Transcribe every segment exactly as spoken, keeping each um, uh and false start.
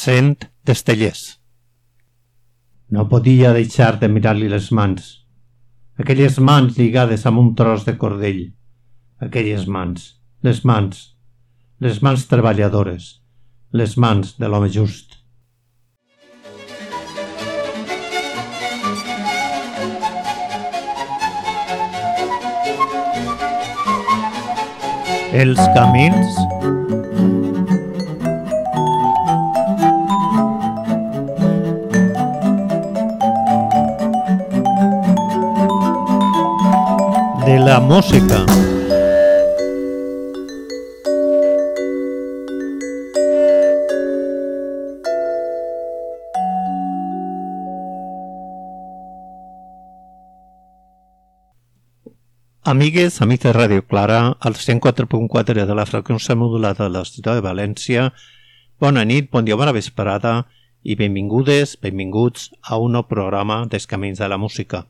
Cent d'Estellers. No podia deixar de mirar-li les mans. Aquelles mans lligades amb un tros de cordell. Aquelles mans, les mans, les mans treballadores, les mans de l'home just. Els camins de la música. Amigues, amics de Ràdio Clara, al cent quatre punt quatre de la freqüència modulada de la ciutat de València, bona nit, bon dia, bona vesprada i benvingudes, benvinguts a un nou programa dels Camins de la Música.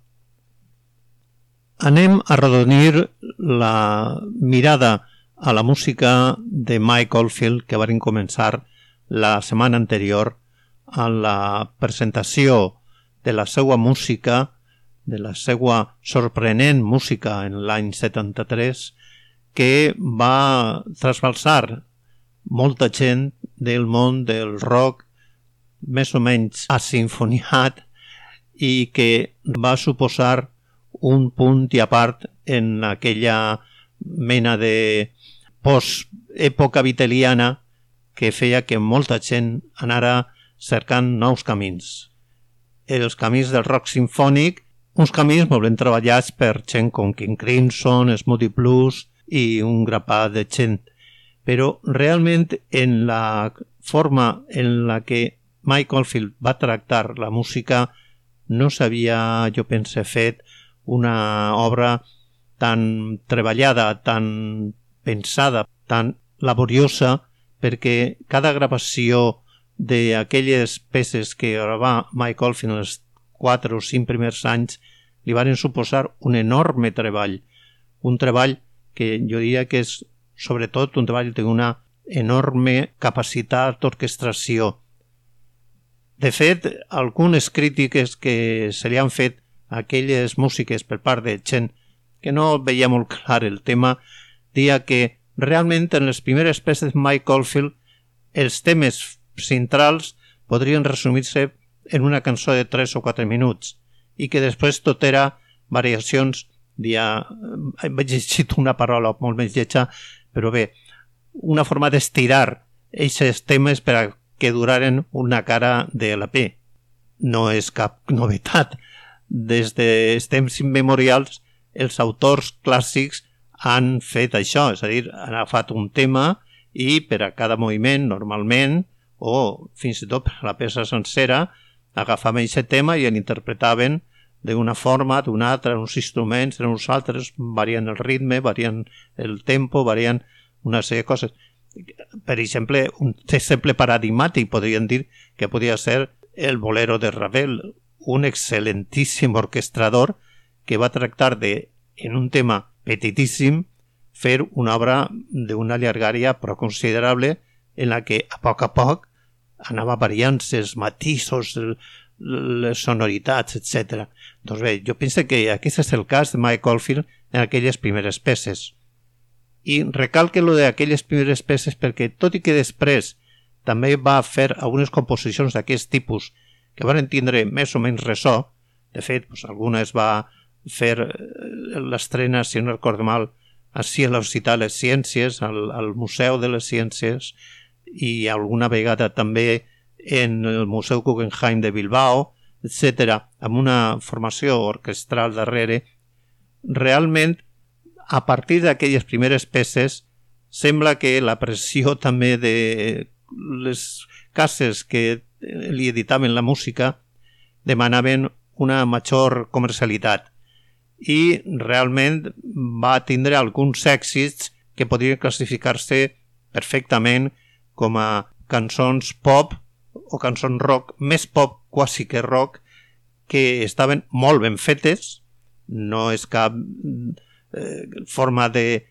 Anem a arrodonir la mirada a la música de Mike Oldfield que van començar la setmana anterior a la presentació de la seva música, de la seva sorprenent música en l'any setanta-tres, que va trasbalsar molta gent del món del rock més o menys asinfoniat i que va suposar un punt i a part en aquella mena de post-època viteliana que feia que molta gent anara cercant nous camins. Els camins del rock sinfònic, uns camins molt ben treballats per gent com King Crimson, Smoothie Blues i un grapat de gent. Però realment en la forma en la que Mike Oldfield va tractar la música no s'havia, jo pense, fet una obra tan treballada, tan pensada, tan laboriosa, perquè cada gravació d'aquelles peces que gravava Mike Oldfield en els quatre o cinc primers anys li van suposar un enorme treball, un treball que jo diria que és sobretot un treball d'una enorme capacitat d'orquestració. De fet, algunes crítiques que se li han fet a aquelles músiques per part de gent que no veia molt clar el tema, dia que realment en les primeres peces de Mike Oldfield els temes centrals podrien resumir-se en una cançó de tres o quatre minuts i que després tot era variacions, dia, he llegit una paraula molt més lletja, però bé, una forma d'estirar aquests temes per a que duraren una cara de l'E P. No és cap novetat. Des de temps immemorials, els autors clàssics han fet això, és a dir, han agafat un tema i per a cada moviment, normalment, o fins i tot per a la peça sencera, agafaven aquest tema i l'interpretaven d'una forma, d'una altra, uns instruments, uns altres, varien el ritme, varien el tempo, varien una sèrie de coses. Per exemple, un exemple paradigmàtic podríem dir que podia ser el bolero de Ravel, un excel·lentíssim orquestrador que va tractar de, en un tema petitíssim, fer una obra d'una llargària però considerable en la que a poc a poc anava variant-se els matisos, les sonoritats, etcètera. Doncs bé, jo penso que aquest és el cas de Mike Oldfield en aquelles primeres peces. I recalque lo d'aquelles primeres peces perquè, tot i que després també va fer algunes composicions d'aquest tipus que van tindre més o menys ressò, de fet, doncs, algunes va fer l'estrena, si no recordo mal, així a l'Occità de les Ciències, al, al Museu de les Ciències, i alguna vegada també en el Museu Guggenheim de Bilbao, etcètera, amb una formació orquestral darrere. Realment, a partir d'aquelles primeres peces, sembla que la pressió també de les cases que li editaven la música demanaven una major comercialitat i realment va tindre alguns èxits que podrien classificar-se perfectament com a cançons pop o cançons rock, més pop quasi que rock, que estaven molt ben fetes, no és cap eh, forma de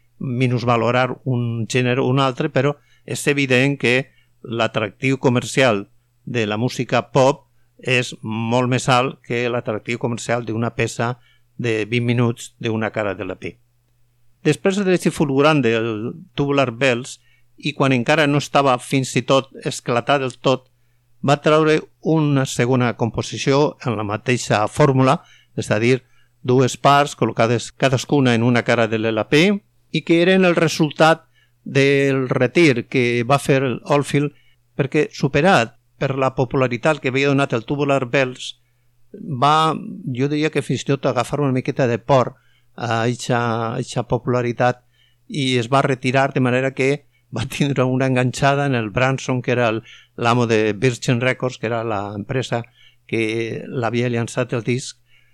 minusvalorar un gènere o un altre, però és evident que l'atractiu comercial de la música pop és molt més alt que l'atractiu comercial d'una peça de vint minuts d'una cara de l'E P. Després de l'èxit fulgurant del Tubular Bells, i quan encara no estava fins i tot esclatat del tot, va treure una segona composició en la mateixa fórmula, és a dir, dues parts col·locades cadascuna en una cara de l'L P, i que eren el resultat del retir que va fer Oldfield, perquè superat per la popularitat que havia donat el Tubular Bells, va, jo diria que fins i tot agafar una miqueta de por a aquesta popularitat i es va retirar, de manera que va tindre una enganxada en el Branson, que era l'amo de Virgin Records, que era l'empresa que l'havia llançat el disc,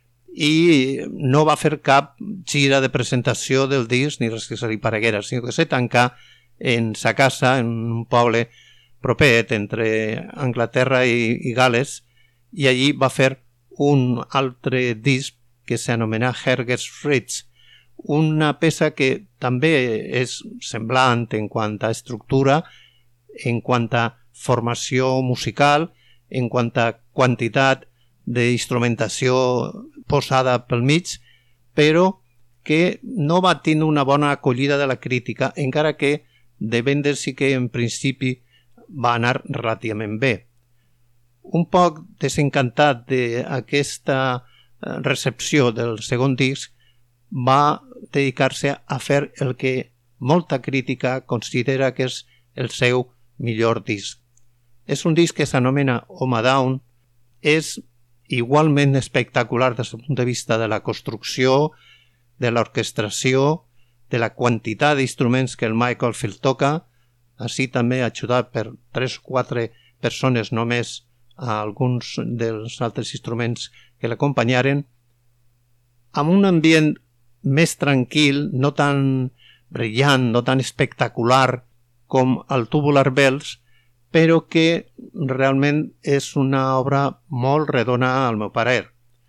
i no va fer cap gira de presentació del disc ni res que se li pareguera, sinó que se tancà en sa casa, en un poble propet entre Anglaterra i, i Gales, i allí va fer un altre disc que s'anomena Herget's Ridge, una peça que també és semblant en quant a estructura, en quant a formació musical, en quant a quantitat d'instrumentació posada pel mig, però que no va tenir una bona acollida de la crítica, encara que de vendes sí que en principi va anar relativament bé. Un poc desencantat d'aquesta recepció del segon disc, va dedicar-se a fer el que molta crítica considera que és el seu millor disc. És un disc que s'anomena Home Down, és igualment espectacular des del punt de vista de la construcció, de l'orquestració, de la quantitat d'instruments que el Mike Oldfield toca, així també ajudat per tres o quatre persones només a alguns dels altres instruments que l'acompanyaren, amb un ambient més tranquil, no tan brillant, no tan espectacular com el Tubular Bells, però que realment és una obra molt redona al meu parer.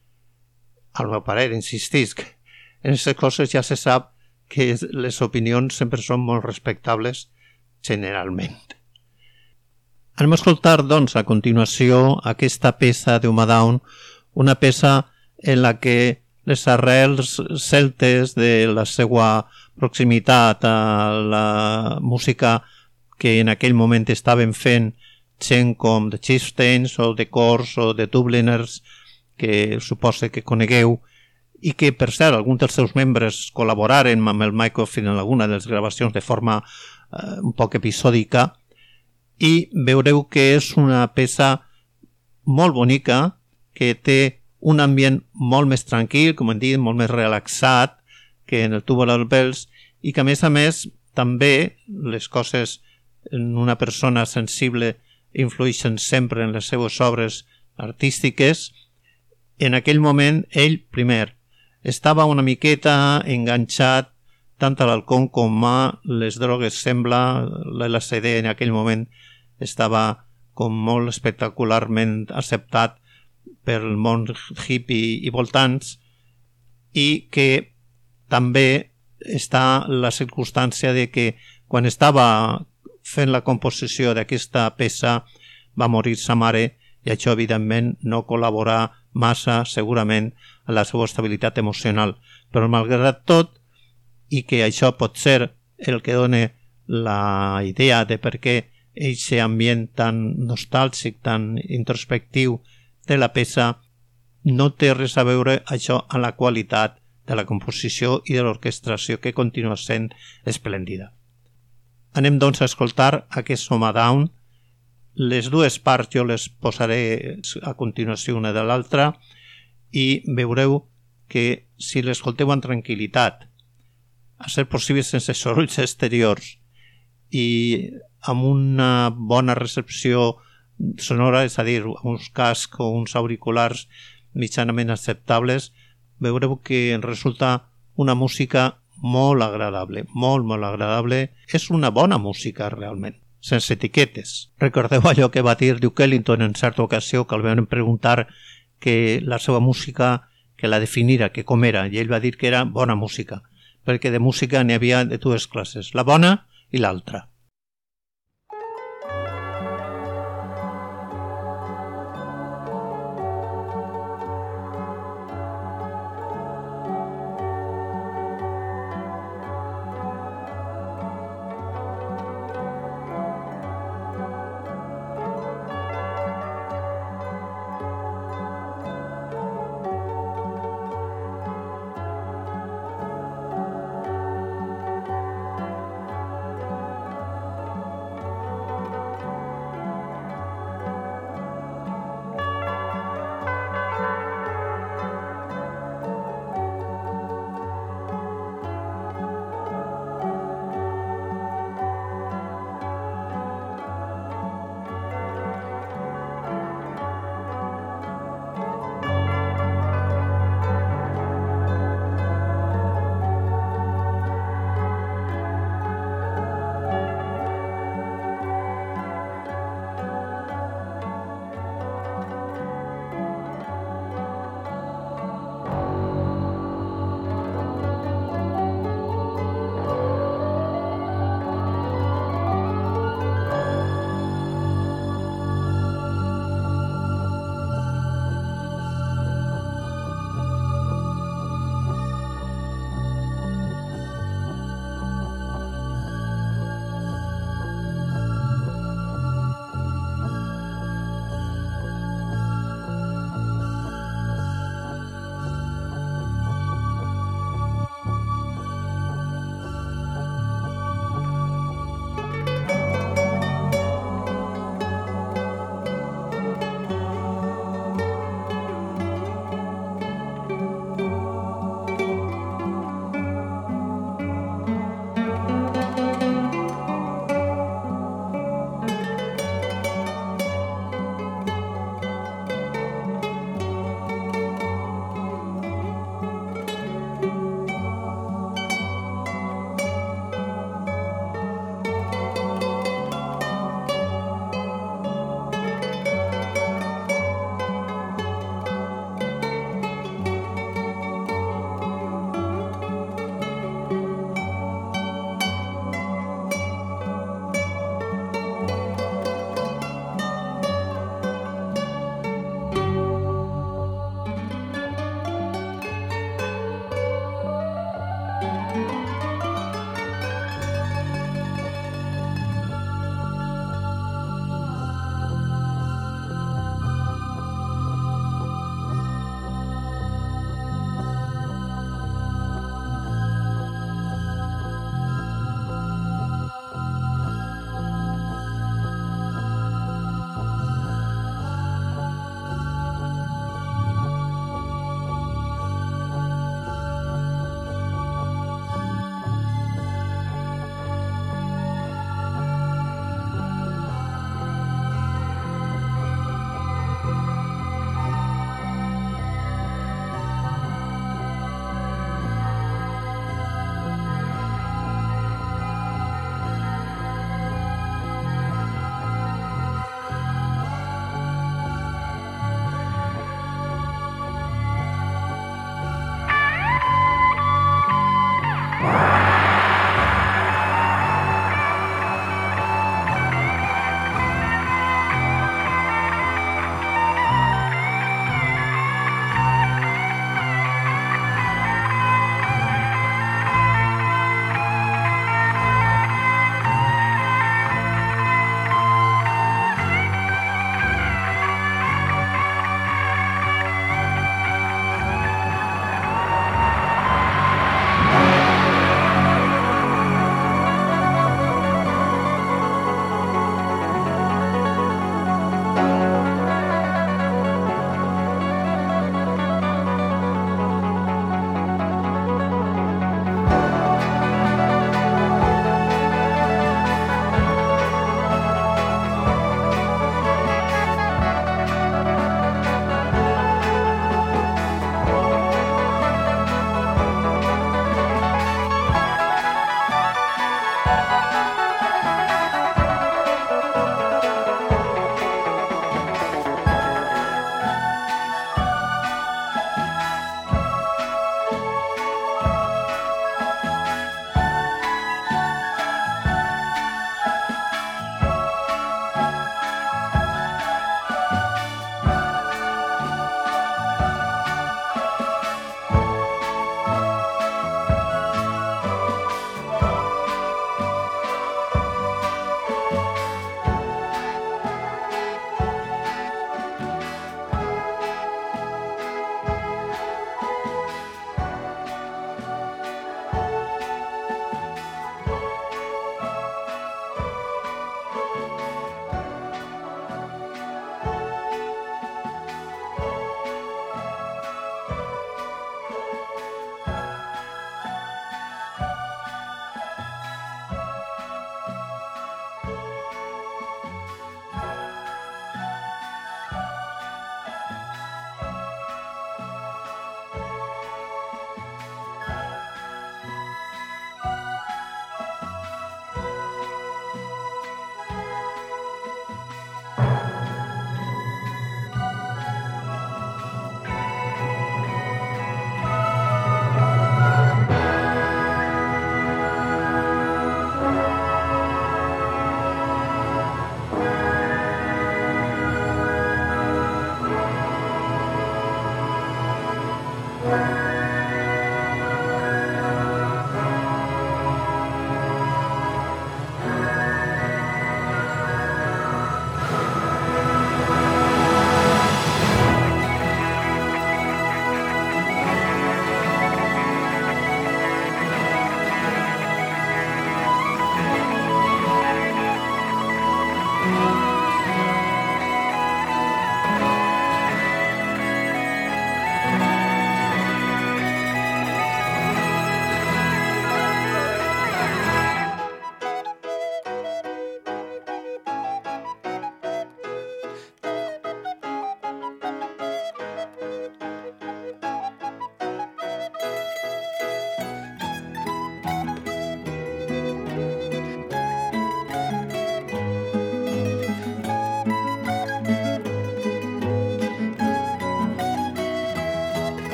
Al meu parer, insistisc, en aquestes coses ja se sap que les opinions sempre són molt respectables generalment. Anem a escoltar, doncs, a continuació aquesta peça de Home Down, una peça en la que les arrels celtes de la seva proximitat a la música que en aquell moment estaven fent gent com The Chieftains o The Corrs o The Dubliners, que suposo que conegueu, i que, per cert, alguns dels seus membres col·laboraren amb el Mike Oldfield en alguna de les gravacions de forma eh, un poc episòdica, i veureu que és una peça molt bonica, que té un ambient molt més tranquil, com hem dit, molt més relaxat que en el Tubular Bells, i que a més a més també les coses en una persona sensible influeixen sempre en les seues obres artístiques. En aquell moment ell, primer, estava una miqueta enganxat tant a l'alcohol com a les drogues. Sembla, l'L S D en aquell moment estava com molt espectacularment acceptat per el món hippie i voltants, i que també està la circumstància de que quan estava fent la composició d'aquesta peça va morir sa mare, i això evidentment no col·laborà massa segurament a la seva estabilitat emocional. Però malgrat tot, i que això pot ser el que dona la idea de per què aquest ambient tan nostàlgic, tan introspectiu de la peça, no té res a veure això amb la qualitat de la composició i de l'orquestració, que continua sent esplèndida. Anem doncs a escoltar aquest Home Down. Les dues parts jo les posaré a continuació una de l'altra, i veureu que si l'escolteu amb tranquil·litat, a ser possible sense sorolls exteriors i amb una bona recepció sonora, és a dir, uns cascs o uns auriculars mitjanament acceptables, veureu que en resulta una música molt agradable, molt, molt agradable. És una bona música, realment, sense etiquetes. Recordeu allò que va dir Duke Ellington en certa ocasió, que el vam preguntar que la seva música, que la definira, que com era, i ell va dir que era bona música, perquè de música n'hi havia de dues classes, la bona i l'altra.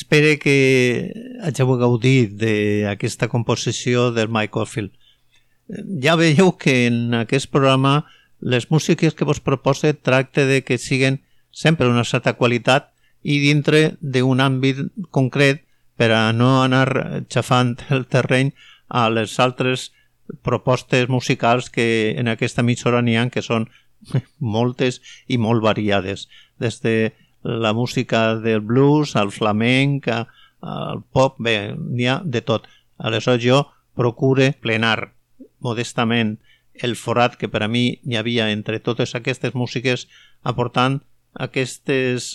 espero que hagueu gaudit d'aquesta composició del Mike Oldfield. Ja veieu que en aquest programa les músiques que vos propose tracte de que siguen sempre d'una certa qualitat i dintre d'un àmbit concret per a no anar xafant el terreny a les altres propostes musicals que en aquesta emissora n'hi ha, que són moltes i molt variades, des de la música del blues, al flamenc, al pop, bé, n'hi ha de tot. Aleshores jo procure plenar modestament el forat que per a mi hi havia entre totes aquestes músiques, aportant aquestes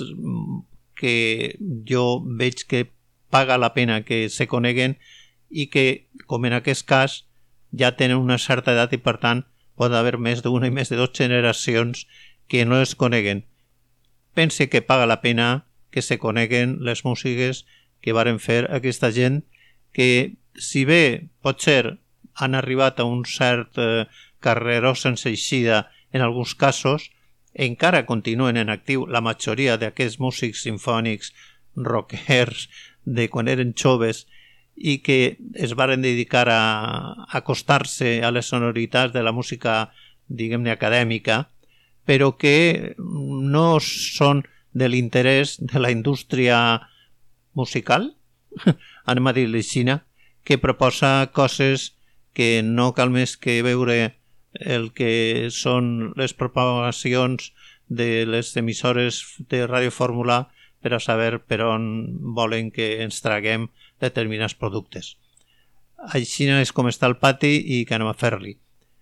que jo veig que paga la pena que se coneguen i que, com en aquest cas, ja tenen una certa edat i per tant pot haver més d'una i més de dues generacions que no es coneguen. Pense que paga la pena que se coneguen les músiques que varen fer aquesta gent que, si bé potser han arribat a un cert eh, carreró sense eixida en alguns casos, encara continuen en actiu la majoria d'aquests músics simfònics, rockers, de quan eren joves i que es varen dedicar a acostar-se a les sonoritats de la música, diguem-ne, acadèmica, però que no són de l'interès de la indústria musical, anem a dir-li així, que proposa coses que no cal més que veure el que són les propagacions de les emissores de Ràdio Fórmula per a saber per on volen que ens traguem determinats productes. Així és com està el pati i que anem a fer-li.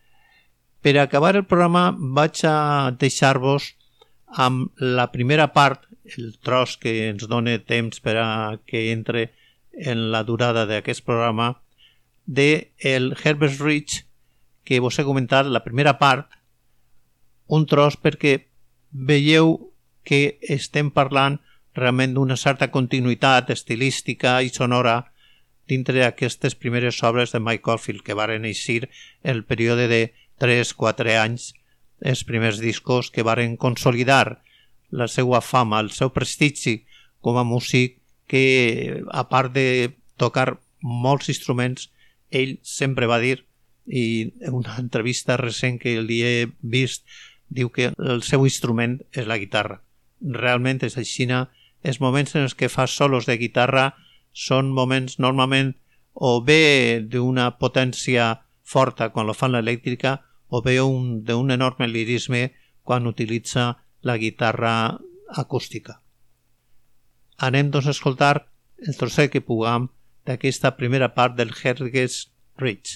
Per acabar el programa vaig a deixar-vos amb la primera part, el tros que ens dona temps per a que entre en la durada d'aquest programa, de el Herbert Rich, que vos he comentat la primera part, un tros perquè veieu que estem parlant realment d'una certa continuïtat estilística i sonora dintre d'aquestes primeres obres de Mike Oldfield, que varen eixir el període de tres a quatre anys, els primers discos que varen consolidar la seva fama, el seu prestigi com a músic, que a part de tocar molts instruments, ell sempre va dir, i en una entrevista recent que li he vist, diu que el seu instrument és la guitarra. Realment és així. Els moments en els que fa solos de guitarra són moments normalment o bé d'una potència forta quan lo fan l'elèctrica o bé un, d'un enorme lirisme quan utilitza la guitarra acústica. Anem doncs a escoltar el trosset que puguem d'aquesta primera part del Herbert Rich.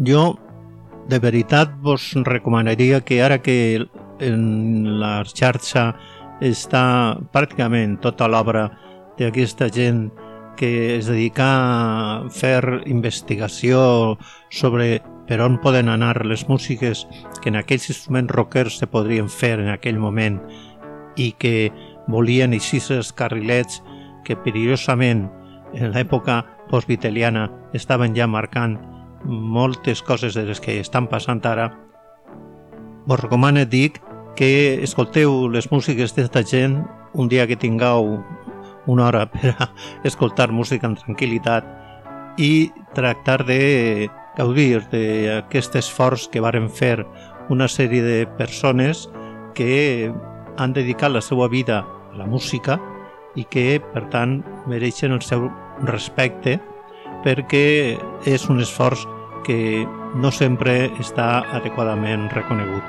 Jo, de veritat, vos recomanaria que ara que en la xarxa està pràcticament tota l'obra d'aquesta gent que es dedica a fer investigació sobre per on poden anar les músiques que en aquells instruments rockers se podrien fer en aquell moment i que volien així els carrilets que perillosament en l'època postviteliana estaven ja marcant moltes coses de les que estan passant ara. Vos recomano, dic, que escolteu les músiques d'esta gent un dia que tingueu una hora per a escoltar música en tranquil·litat i tractar de gaudir d'aquest esforç que varen fer una sèrie de persones que han dedicat la seva vida a la música i que, per tant, mereixen el seu respecte perquè és un esforç que no sempre està adequadament reconegut.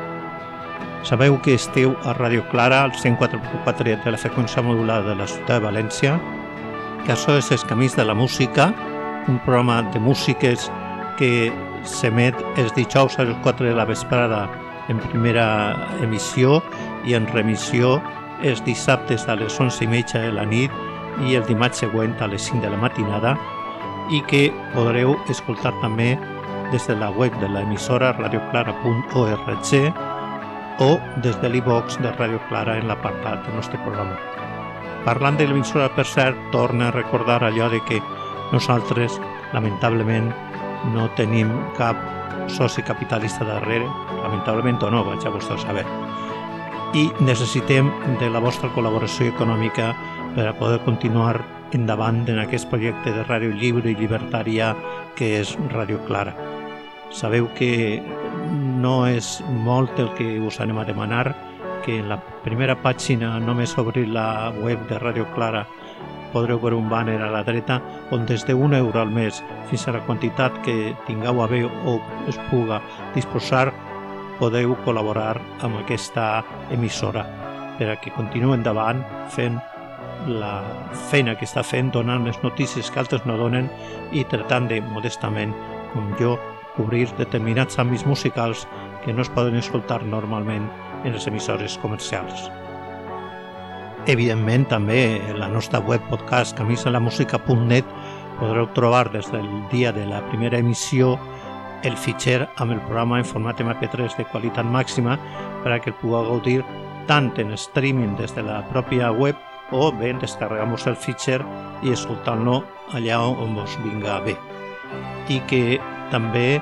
Sabeu que esteu a Ràdio Clara, al cent quatre punt quatre de la freqüència modulada de la ciutat de València, que això és Els Camins de la Música, un programa de músiques que s'emet els dijous a les quatre de la vesprada en primera emissió i en remissió els dissabtes a les onze i mitja de la nit i el dimarts següent a les cinc de la matinada i que podreu escoltar també des de la web de l'emissora radioclara punt org o des de l'iVox de Ràdio Clara en l'apartat del nostre programa. Parlant de l'emissora, per cert, torna a recordar allò de que nosaltres, lamentablement, no tenim cap soci capitalista darrere, lamentablement o no, vaig a vostè saber. I necessitem de la vostra col·laboració econòmica per a poder continuar endavant en aquest projecte de ràdio lliure i llibertària que és Ràdio Clara. Sabeu que no és molt el que us anem a demanar, que en la primera pàgina, només obrir la web de Ràdio Clara, podreu veure un banner a la dreta on des d'un euro al mes fins a la quantitat que tingueu a bé o es puga disposar podeu col·laborar amb aquesta emissora per a que continuï endavant fent la feina que està fent, donant les notícies que altres no donen i tratant de, modestament, com jo, cobrir determinats àmbits musicals que no es poden escoltar normalment en les emissores comercials. Evidentment, també en la nostra web podcast camins de la música punt net podreu trobar des del dia de la primera emissió el fitxer amb el programa en format ema pe tres de qualitat màxima per a que el pugueu gaudir tant en streaming des de la pròpia web o bé descarregar-vos el fitxer i escoltar-lo allà on vos vinga bé. I que també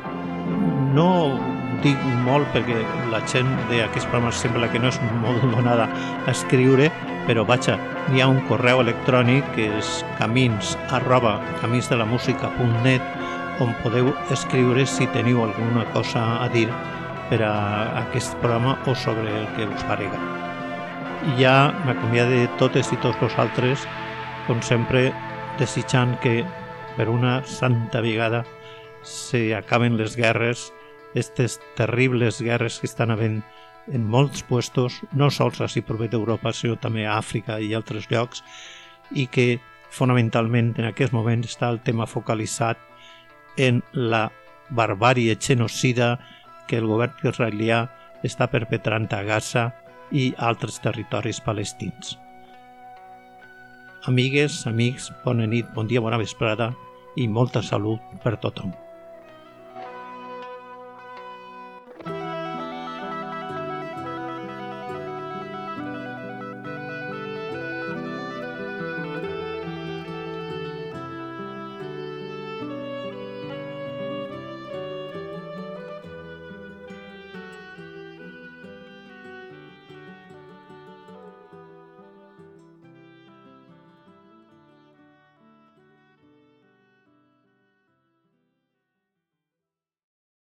no dic molt perquè la gent d'aquests programes sembla que no és molt donada a escriure, però vaja, hi ha un correu electrònic que és camins arroba caminsdelamusica punt net on podeu escriure si teniu alguna cosa a dir per a aquest programa o sobre el que us parega. I ja m'acomiado de totes i tots vosaltres, com sempre, desitjant que per una santa vegada se acaben les guerres, aquestes terribles guerres que estan havent en molts puestos, no sols així prové d'Europa, sinó també a Àfrica i altres llocs, i que fonamentalment en aquest moment està el tema focalitzat en la barbàrie genocida que el govern israelià està perpetrant a Gaza i altres territoris palestins. Amigues, amics, bona nit, bon dia, bona vesprada i molta salut per tothom.